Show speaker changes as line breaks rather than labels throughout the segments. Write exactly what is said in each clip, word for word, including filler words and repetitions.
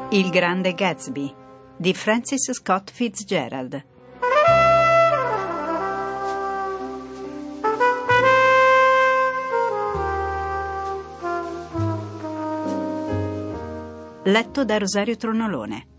Il grande Gatsby di Francis Scott Fitzgerald. Letto da Rosario Tronolone.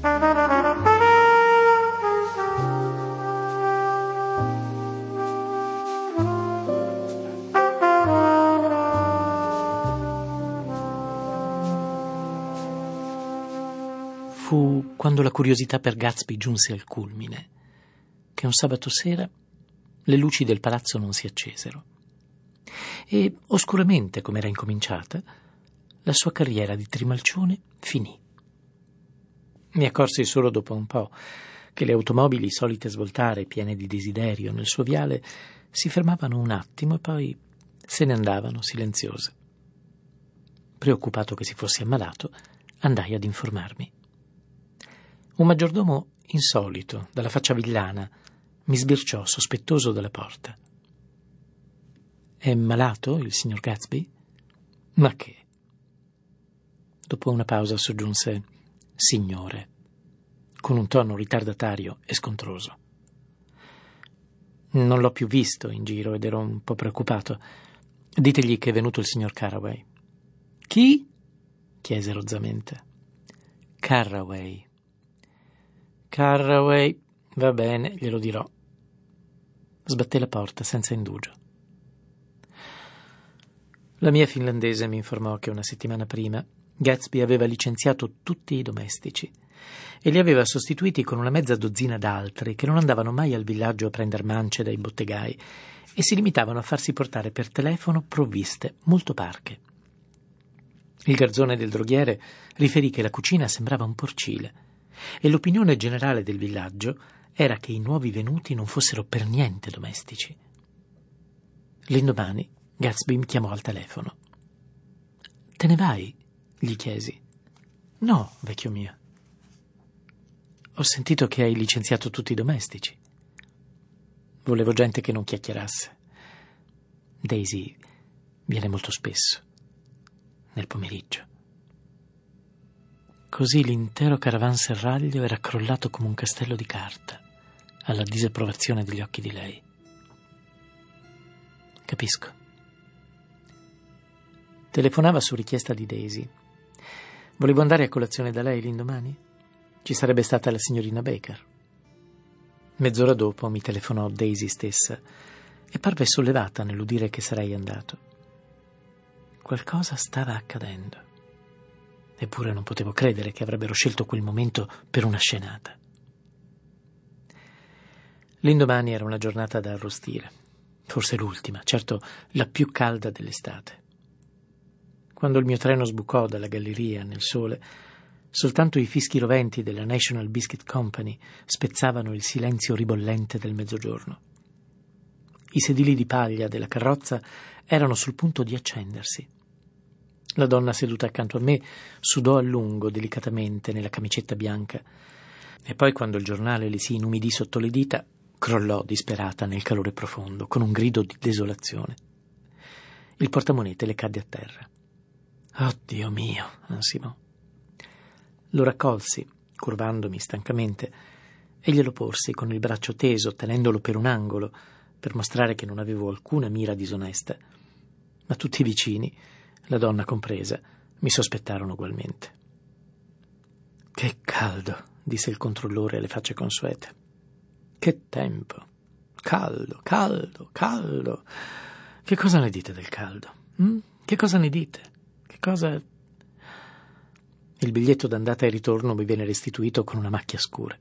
Fu quando la curiosità per Gatsby giunse al culmine che un sabato sera le luci del palazzo non si accesero e, oscuramente come era incominciata, la sua carriera di trimalcione finì. Mi accorsi solo dopo un po' che le automobili solite svoltare, piene di desiderio, nel suo viale si fermavano un attimo e poi se ne andavano silenziose. Preoccupato che si fosse ammalato, andai ad informarmi. Un maggiordomo insolito, dalla faccia villana, mi sbirciò sospettoso dalla porta. «È malato il signor Gatsby?» «Ma che?» Dopo una pausa soggiunse «Signore», con un tono ritardatario e scontroso. Non l'ho più visto in giro ed ero un po' preoccupato. «Ditegli che è venuto il signor Carraway». «Chi?» chiese rozzamente. «Carraway». «Carraway, va bene, glielo dirò». Sbatté la porta senza indugio. La mia finlandese mi informò che una settimana prima Gatsby aveva licenziato tutti i domestici e li aveva sostituiti con una mezza dozzina d'altri che non andavano mai al villaggio a prender mance dai bottegai e si limitavano a farsi portare per telefono provviste molto parche. Il garzone del droghiere riferì che la cucina sembrava un porcile e l'opinione generale del villaggio era che i nuovi venuti non fossero per niente domestici. L'indomani Gatsby mi chiamò al telefono. «Te ne vai?» gli chiesi. «No, vecchio mio. Ho sentito che hai licenziato tutti i domestici. Volevo gente che non chiacchierasse. Daisy viene molto spesso, nel pomeriggio». Così l'intero caravanserraglio era crollato come un castello di carta alla disapprovazione degli occhi di lei. Capisco. Telefonava su richiesta di Daisy. Volevo andare a colazione da lei l'indomani? Ci sarebbe stata la signorina Baker. Mezz'ora dopo mi telefonò Daisy stessa e parve sollevata nell'udire che sarei andato. Qualcosa stava accadendo. Eppure non potevo credere che avrebbero scelto quel momento per una scenata. L'indomani era una giornata da arrostire, forse l'ultima, certo la più calda dell'estate. Quando il mio treno sbucò dalla galleria nel sole, soltanto i fischi roventi della National Biscuit Company spezzavano il silenzio ribollente del mezzogiorno. I sedili di paglia della carrozza erano sul punto di accendersi. La donna seduta accanto a me sudò a lungo, delicatamente, nella camicetta bianca, e poi, quando il giornale le si inumidì sotto le dita, crollò disperata nel calore profondo, con un grido di desolazione. Il portamonete le cadde a terra. «Oh, Dio mio!» ansimò. Lo raccolsi, curvandomi stancamente, e glielo porsi con il braccio teso, tenendolo per un angolo, per mostrare che non avevo alcuna mira disonesta. Ma tutti i vicini, la donna compresa, mi sospettarono ugualmente. «Che caldo!» disse il controllore alle facce consuete. «Che tempo! Caldo, caldo, caldo! Che cosa ne dite del caldo? Hm? Che cosa ne dite? Che cosa...» Il biglietto d'andata e ritorno mi viene restituito con una macchia scura.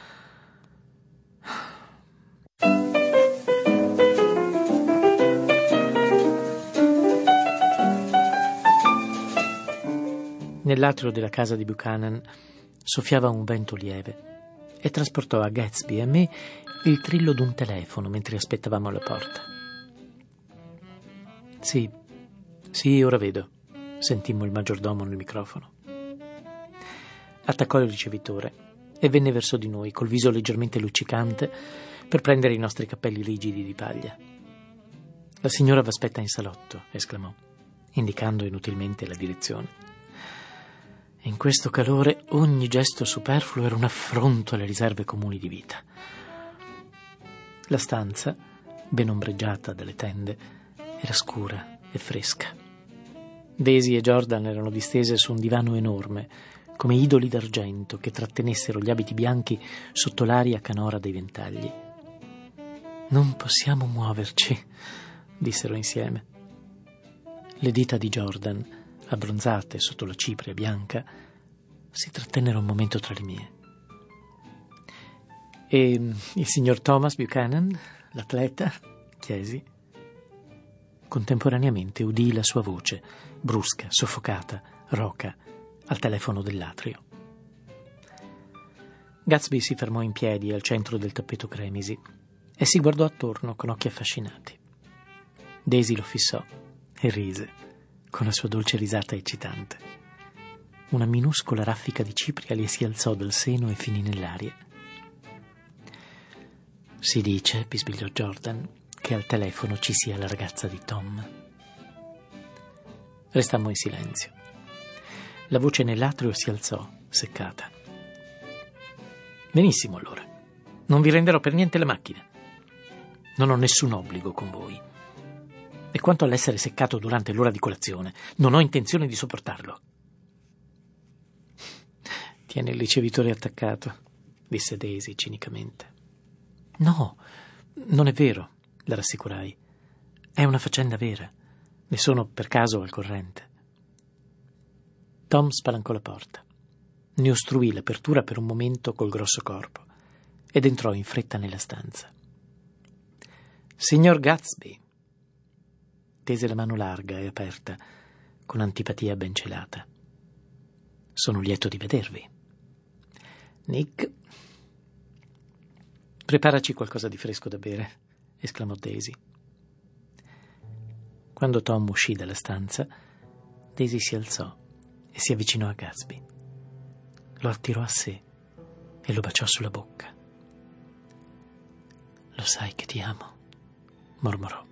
Nell'atrio della casa di Buchanan soffiava un vento lieve e trasportò a Gatsby e a me il trillo d'un telefono mentre aspettavamo alla porta. «Sì, sì, ora vedo», sentimmo il maggiordomo nel microfono. Attaccò il ricevitore e venne verso di noi col viso leggermente luccicante per prendere i nostri cappelli rigidi di paglia. «La signora v'aspetta in salotto», esclamò, indicando inutilmente la direzione. In questo calore ogni gesto superfluo era un affronto alle riserve comuni di vita. La stanza, ben ombreggiata dalle tende, era scura e fresca. Daisy e Jordan erano distese su un divano enorme, come idoli d'argento che trattenessero gli abiti bianchi sotto l'aria canora dei ventagli. «Non possiamo muoverci», dissero insieme. Le dita di Jordan, abbronzate sotto la cipria bianca, si trattennero un momento tra le mie. «E il signor Thomas Buchanan, l'atleta?» chiesi. Contemporaneamente udii la sua voce, brusca, soffocata, roca, al telefono dell'atrio. Gatsby si fermò in piedi al centro del tappeto cremisi e si guardò attorno con occhi affascinati. Daisy lo fissò e rise con la sua dolce risata eccitante. Una minuscola raffica di cipria le si alzò dal seno e finì nell'aria. «Si dice», bisbigliò Jordan, «che al telefono ci sia la ragazza di Tom». Restammo in silenzio. La voce nell'atrio si alzò, seccata. «Benissimo, allora. Non vi renderò per niente la macchina. Non ho nessun obbligo con voi. E quanto all'essere seccato durante l'ora di colazione, non ho intenzione di sopportarlo». «Tieni il ricevitore attaccato», disse Daisy cinicamente. «No, non è vero», la rassicurai. «È una faccenda vera. Ne sono per caso al corrente». Tom spalancò la porta. Ne ostruì l'apertura per un momento col grosso corpo ed entrò in fretta nella stanza. «Signor Gatsby», tese la mano larga e aperta, con antipatia ben celata. «Sono lieto di vedervi. Nick, preparaci qualcosa di fresco da bere», esclamò Daisy. Quando Tom uscì dalla stanza, Daisy si alzò e si avvicinò a Gatsby. Lo attirò a sé e lo baciò sulla bocca. «Lo sai che ti amo», mormorò.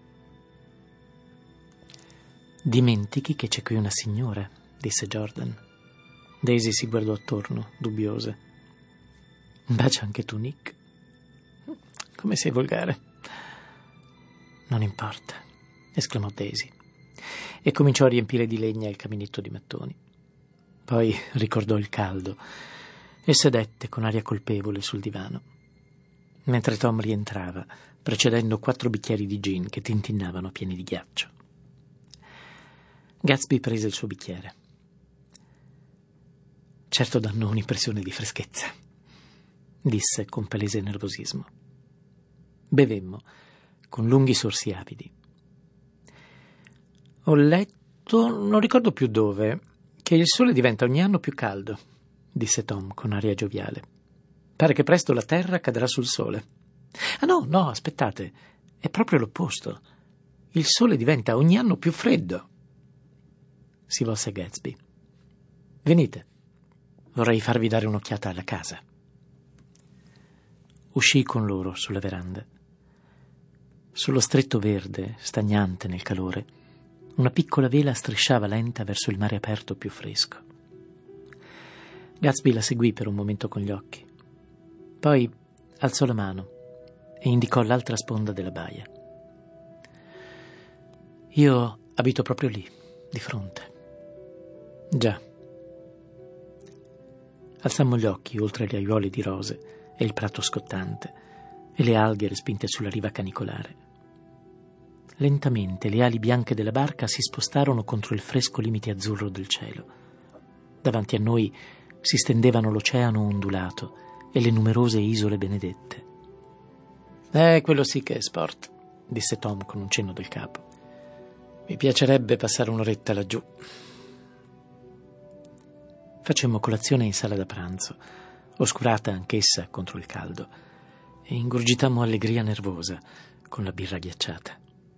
«Dimentichi che c'è qui una signora», disse Jordan. Daisy si guardò attorno, dubbiosa. «Bacia anche tu, Nick? Come sei volgare». «Non importa», esclamò Daisy, e cominciò a riempire di legna il caminetto di mattoni. Poi ricordò il caldo e sedette con aria colpevole sul divano, mentre Tom rientrava, precedendo quattro bicchieri di gin che tintinnavano pieni di ghiaccio. Gatsby prese il suo bicchiere. «Certo danno un'impressione di freschezza», disse con palese nervosismo. Bevemmo, con lunghi sorsi avidi. «Ho letto, non ricordo più dove, che il sole diventa ogni anno più caldo», disse Tom con aria gioviale. «Pare che presto la terra cadrà sul sole». «Ah no, no, aspettate, è proprio l'opposto. Il sole diventa ogni anno più freddo». Si volse a Gatsby. «Venite, vorrei farvi dare un'occhiata alla casa». Uscì con loro sulla veranda. Sullo stretto verde, stagnante nel calore, una piccola vela strisciava lenta verso il mare aperto più fresco. Gatsby la seguì per un momento con gli occhi. Poi alzò la mano e indicò l'altra sponda della baia. «Io abito proprio lì, di fronte». «Già». Alzammo gli occhi oltre gli aiuoli di rose e il prato scottante e le alghe respinte sulla riva canicolare. Lentamente le ali bianche della barca si spostarono contro il fresco limite azzurro del cielo. Davanti a noi si stendevano l'oceano ondulato e le numerose isole benedette. «Eh, quello sì che è sport», disse Tom con un cenno del capo. «Mi piacerebbe passare un'oretta laggiù». Facemmo colazione in sala da pranzo, oscurata anch'essa contro il caldo, e ingurgitammo allegria nervosa con la birra ghiacciata.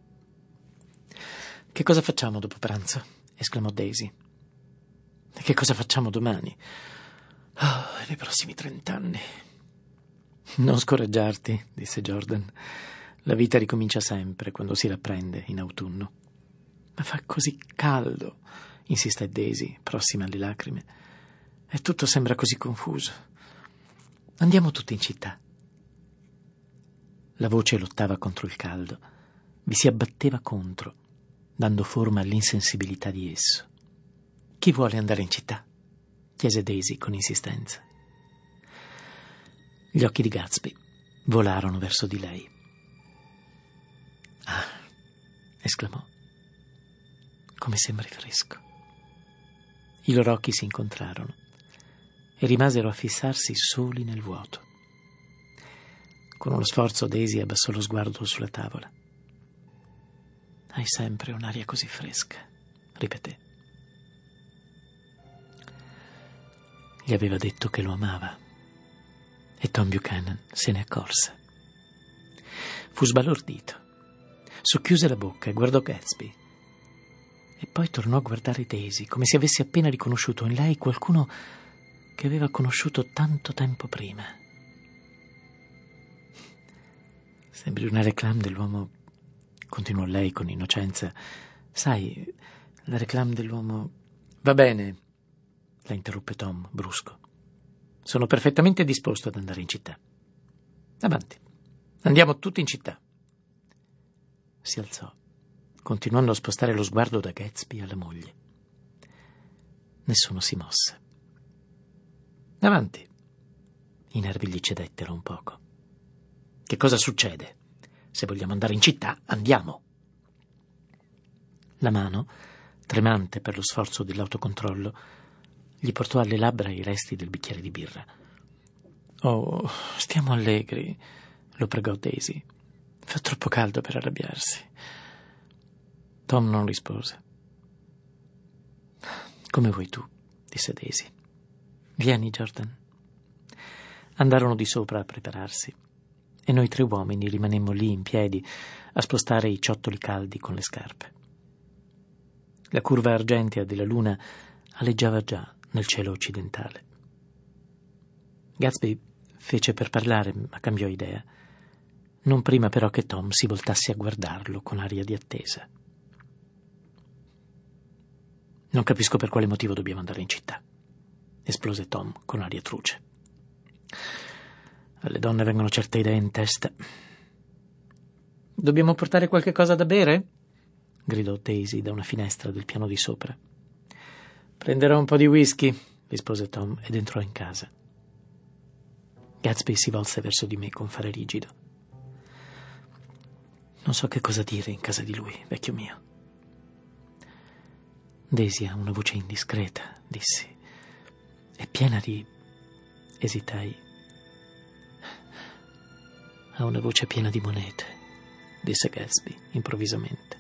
«Che cosa facciamo dopo pranzo?» esclamò Daisy. «E che cosa facciamo domani? Oh, nei prossimi trent'anni». «Non scoraggiarti», disse Jordan. «La vita ricomincia sempre quando si rapprende in autunno». «Ma fa così caldo», insiste Daisy, prossima alle lacrime. E tutto sembra così confuso. Andiamo tutti in città. La voce lottava contro il caldo, vi si abbatteva contro, dando forma all'insensibilità di esso. Chi vuole andare in città? Chiese Daisy con insistenza. Gli occhi di Gatsby volarono verso di lei. Ah, esclamò, come sembri fresco. I loro occhi si incontrarono e rimasero a fissarsi soli nel vuoto. Con uno sforzo Daisy abbassò lo sguardo sulla tavola. Hai sempre un'aria così fresca, ripeté. Gli aveva detto che lo amava e Tom Buchanan se ne accorse. Fu sbalordito, socchiuse la bocca e guardò Gatsby e poi tornò a guardare Daisy come se avesse appena riconosciuto in lei qualcuno che aveva conosciuto tanto tempo prima. Sembri una réclame dell'uomo, continuò lei con innocenza. Sai, la réclame dell'uomo... Va bene, la interruppe Tom, brusco. Sono perfettamente disposto ad andare in città. Avanti, andiamo tutti in città. Si alzò, continuando a spostare lo sguardo da Gatsby alla moglie. Nessuno si mosse. Avanti. I nervi gli cedettero un poco. Che cosa succede? Se vogliamo andare in città, andiamo. La mano, tremante per lo sforzo dell'autocontrollo, gli portò alle labbra i resti del bicchiere di birra. Oh, stiamo allegri, lo pregò Daisy. Fa troppo caldo per arrabbiarsi. Tom non rispose. Come vuoi tu, disse Daisy. Vieni, Jordan. Andarono di sopra a prepararsi e noi tre uomini rimanemmo lì in piedi a spostare i ciottoli caldi con le scarpe. La curva argentea della luna aleggiava già nel cielo occidentale. Gatsby fece per parlare, ma cambiò idea, non prima però che Tom si voltasse a guardarlo con aria di attesa. Non capisco per quale motivo dobbiamo andare in città, esplose Tom con aria truce. Alle donne vengono certe idee in testa. Dobbiamo portare qualche cosa da bere? Gridò Daisy da una finestra del piano di sopra. Prenderò un po' di whisky, rispose Tom ed entrò in casa. Gatsby si volse verso di me con fare rigido. Non so che cosa dire in casa di lui, vecchio mio. Daisy ha una voce indiscreta, dissi. È piena di... Esitai. Ha una voce piena di monete, disse Gatsby improvvisamente.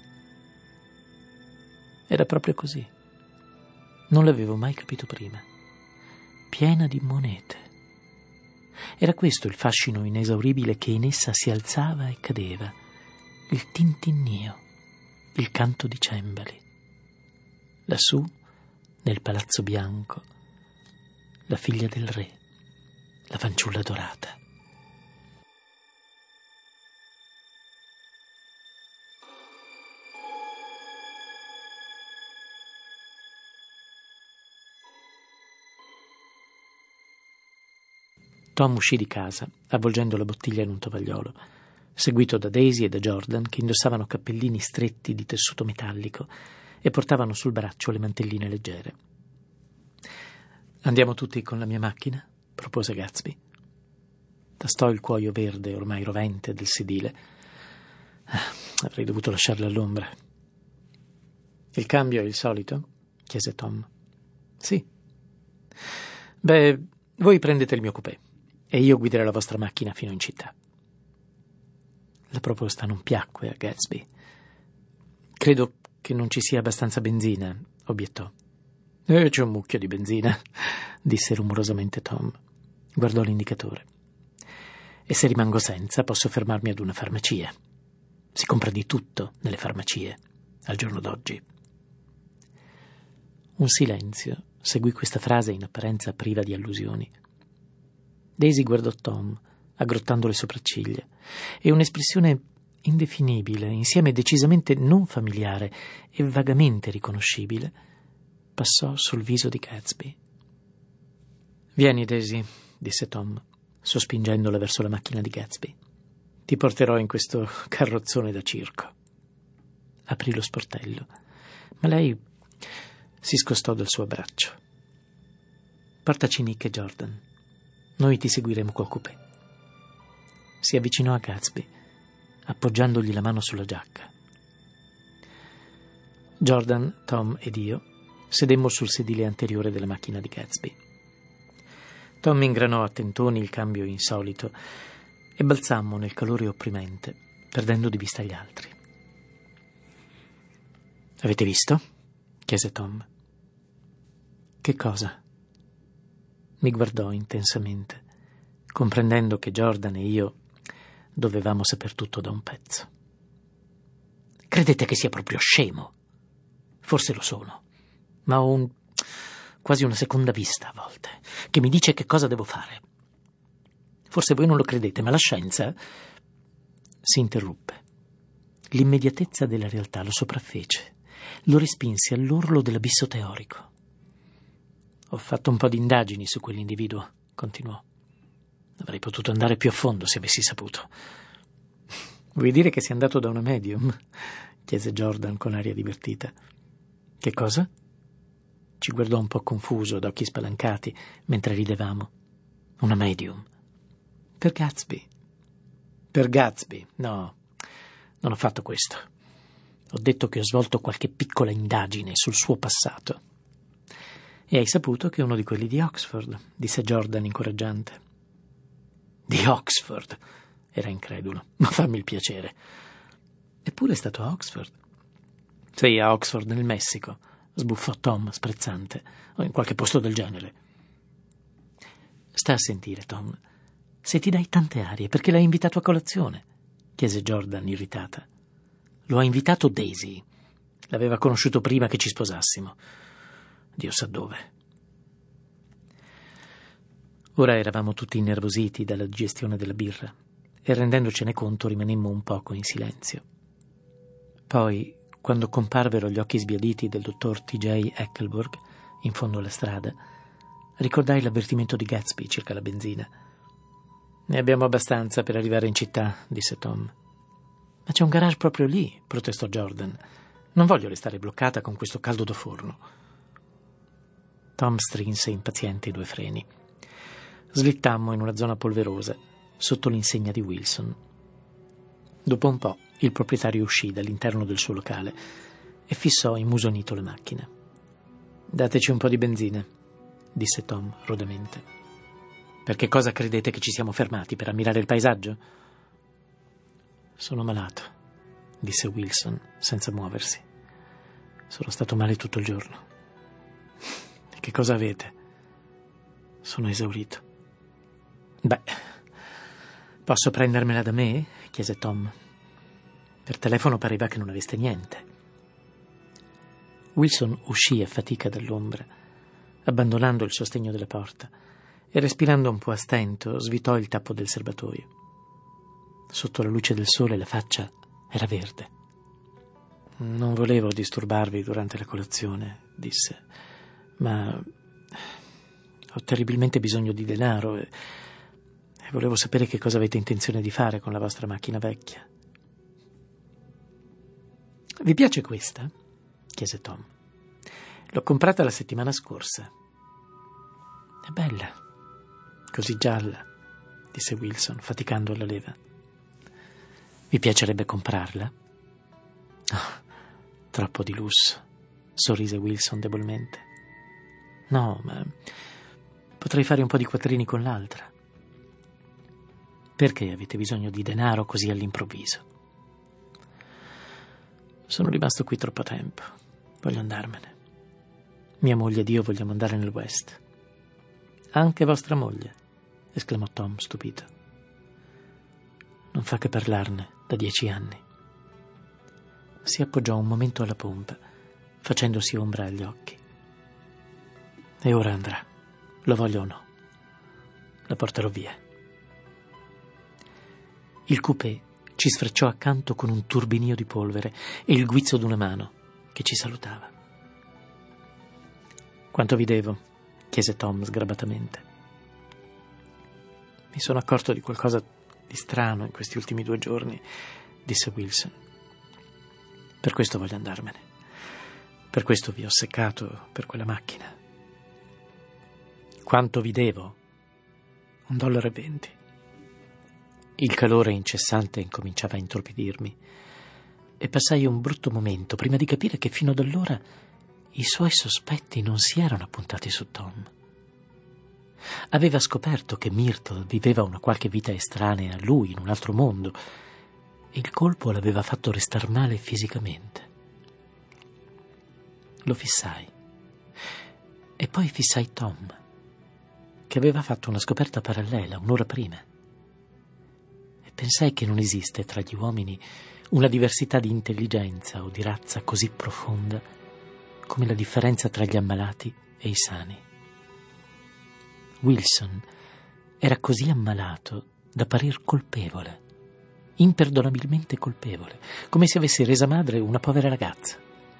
Era proprio così. Non l'avevo mai capito prima. Piena di monete. Era questo il fascino inesauribile che in essa si alzava e cadeva, il tintinnio, il canto di cembali. Lassù, nel palazzo bianco, la figlia del re, la fanciulla dorata. Tom uscì di casa, avvolgendo la bottiglia in un tovagliolo, seguito da Daisy e da Jordan, che indossavano cappellini stretti di tessuto metallico e portavano sul braccio le mantelline leggere. Andiamo tutti con la mia macchina? Propose Gatsby. Tastò il cuoio verde ormai rovente del sedile. Ah, avrei dovuto lasciarla all'ombra. Il cambio è il solito? Chiese Tom. Sì. Beh, voi prendete il mio coupé e io guiderò la vostra macchina fino in città. La proposta non piacque a Gatsby. Credo che non ci sia abbastanza benzina, obiettò. Eh, c'è un mucchio di benzina, disse rumorosamente Tom. Guardò l'indicatore. E se rimango senza, posso fermarmi ad una farmacia. Si compra di tutto nelle farmacie, al giorno d'oggi. Un silenzio seguì questa frase in apparenza priva di allusioni. Daisy guardò Tom, aggrottando le sopracciglia, e un'espressione indefinibile, insieme decisamente non familiare e vagamente riconoscibile, passò sul viso di Gatsby. Vieni, Daisy, disse Tom, sospingendola verso la macchina di Gatsby. Ti porterò in questo carrozzone da circo. Aprì lo sportello, ma lei si scostò dal suo abbraccio. Portaci Nick e Jordan. Noi ti seguiremo col coupé. Si avvicinò a Gatsby, appoggiandogli la mano sulla giacca. Jordan, Tom ed io sedemmo sul sedile anteriore della macchina di Gatsby. Tom ingranò a tentoni il cambio insolito e balzammo nel calore opprimente, perdendo di vista gli altri. «Avete visto?» chiese Tom. «Che cosa?» Mi guardò intensamente, comprendendo che Jordan e io dovevamo saper tutto da un pezzo. «Credete che sia proprio scemo?» «Forse lo sono, ma ho un, quasi una seconda vista a volte, che mi dice che cosa devo fare. Forse voi non lo credete, ma la scienza...» Si interruppe. L'immediatezza della realtà lo sopraffece, lo respinse all'orlo dell'abisso teorico. «Ho fatto un po' di indagini su quell'individuo», continuò. «Avrei potuto andare più a fondo se avessi saputo». «Vuoi dire che sei andato da una medium?» chiese Jordan con aria divertita. «Che cosa?» Ci guardò un po' confuso, ad occhi spalancati, mentre ridevamo. «Una medium?» «Per Gatsby». «Per Gatsby? No, non ho fatto questo. Ho detto che ho svolto qualche piccola indagine sul suo passato». «E hai saputo che è uno di quelli di Oxford», disse Jordan incoraggiante. «Di Oxford?» Era incredulo. «Ma fammi il piacere». «Eppure è stato a Oxford». «Sei a Oxford nel Messico», sbuffò Tom sprezzante, o in qualche posto del genere. «Sta a sentire, Tom. Se ti dai tante arie, perché l'hai invitato a colazione?» chiese Jordan irritata. «Lo ha invitato Daisy. L'aveva conosciuto prima che ci sposassimo. Dio sa dove». Ora eravamo tutti innervositi dalla digestione della birra e rendendocene conto rimanemmo un poco in silenzio. Poi, quando comparvero gli occhi sbiaditi del dottor T J Ecclesburg in fondo alla strada, ricordai l'avvertimento di Gatsby circa la benzina. «Ne abbiamo abbastanza per arrivare in città», disse Tom. «Ma c'è un garage proprio lì», protestò Jordan. «Non voglio restare bloccata con questo caldo da forno». Tom strinse impaziente i due freni. Slittammo in una zona polverosa, sotto l'insegna di Wilson. Dopo un po' il proprietario uscì dall'interno del suo locale e fissò immusonito la macchina. «Dateci un po' di benzina», disse Tom rodamente. «Per che cosa credete che ci siamo fermati? Per ammirare il paesaggio?» «Sono malato», disse Wilson senza muoversi. «Sono stato male tutto il giorno». «E che cosa avete?» «Sono esaurito». «Beh, posso prendermela da me?» chiese Tom. Per telefono pareva che non aveste niente. Wilson uscì a fatica dall'ombra, abbandonando il sostegno della porta, e respirando un po' a stento svitò il tappo del serbatoio. Sotto la luce del sole la faccia era verde. «Non volevo disturbarvi durante la colazione», disse, «ma ho terribilmente bisogno di denaro e, e volevo sapere che cosa avete intenzione di fare con la vostra macchina vecchia». «Vi piace questa?» chiese Tom. «L'ho comprata la settimana scorsa». «È bella, così gialla», disse Wilson, faticando alla leva. «Vi piacerebbe comprarla?» «Oh, troppo di lusso», sorrise Wilson debolmente. «No, ma potrei fare un po' di quattrini con l'altra». «Perché avete bisogno di denaro così all'improvviso?» «Sono rimasto qui troppo tempo. Voglio andarmene. Mia moglie ed io vogliamo andare nel West». «Anche vostra moglie?» esclamò Tom stupito. «Non fa che parlarne da dieci anni». Si appoggiò un momento alla pompa, facendosi ombra agli occhi. «E ora andrà. Lo voglio o no. La porterò via». Il coupé ci sfrecciò accanto con un turbinio di polvere e il guizzo d'una mano che ci salutava. «Quanto vi devo?» chiese Tom sgrabatamente. Mi sono accorto di qualcosa di strano in questi ultimi due giorni, disse Wilson. Per questo voglio andarmene. Per questo vi ho seccato per quella macchina. Quanto vi devo? Un dollaro e venti. Il calore incessante incominciava a intorpidirmi e passai un brutto momento prima di capire che fino ad allora i suoi sospetti non si erano appuntati su Tom. Aveva scoperto che Myrtle viveva una qualche vita estranea a lui in un altro mondo e il colpo l'aveva fatto restar male fisicamente. Lo fissai e poi fissai Tom, che aveva fatto una scoperta parallela un'ora prima. E pensai che non esiste tra gli uomini una diversità di intelligenza o di razza così profonda come la differenza tra gli ammalati e i sani. Wilson era così ammalato da parir colpevole, imperdonabilmente colpevole, come se avesse resa madre una povera ragazza.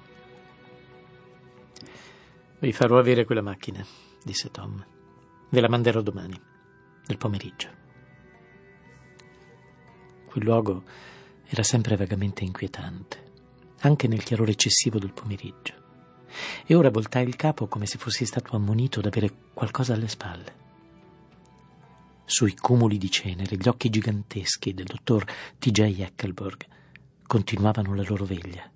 Vi farò avere quella macchina, disse Tom. Ve la manderò domani, nel pomeriggio. Quel luogo era sempre vagamente inquietante, anche nel chiarore eccessivo del pomeriggio. E ora voltai il capo come se fossi stato ammonito d'avere qualcosa alle spalle. Sui cumuli di cenere gli occhi giganteschi del dottor T J Ecclesburg continuavano la loro veglia.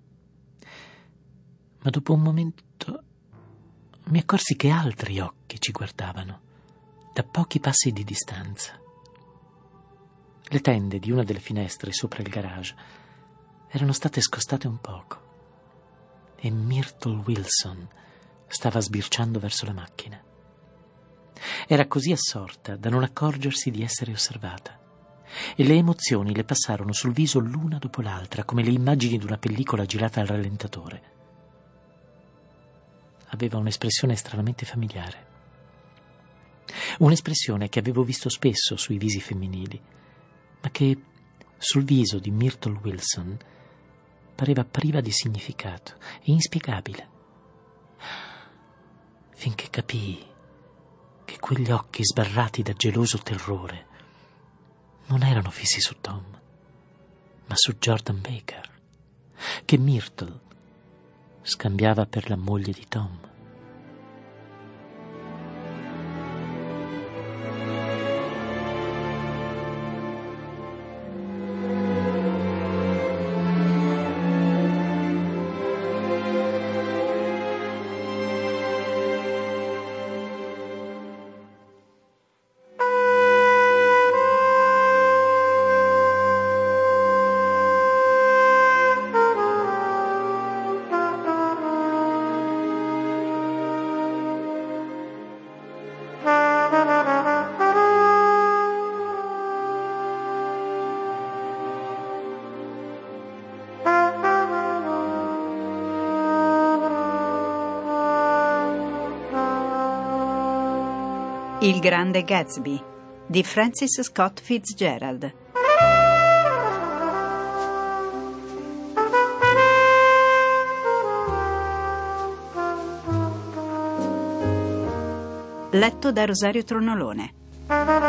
Ma dopo un momento mi accorsi che altri occhi ci guardavano, da pochi passi di distanza. Le tende di una delle finestre sopra il garage erano state scostate un poco e Myrtle Wilson stava sbirciando verso la macchina. Era così assorta da non accorgersi di essere osservata e le emozioni le passarono sul viso l'una dopo l'altra come le immagini di una pellicola girata al rallentatore. Aveva un'espressione stranamente familiare, un'espressione che avevo visto spesso sui visi femminili, ma che sul viso di Myrtle Wilson pareva priva di significato e inspiegabile, finché capii che quegli occhi sbarrati da geloso terrore non erano fissi su Tom, ma su Jordan Baker, che Myrtle scambiava per la moglie di Tom.
Il grande Gatsby di Francis Scott Fitzgerald. Letto da Rosario Tronolone.